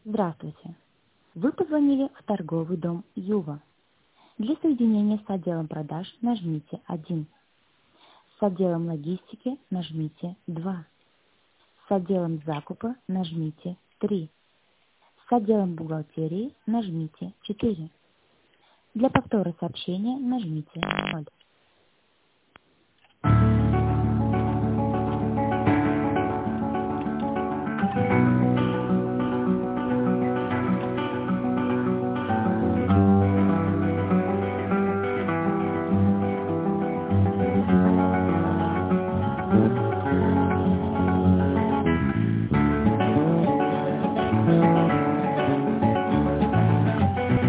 Здравствуйте. Вы позвонили в торговый дом Юва. Для соединения с отделом продаж нажмите 1. С отделом логистики нажмите 2. С отделом закупа нажмите 3. С отделом бухгалтерии нажмите 4. Для повтора сообщения нажмите 0.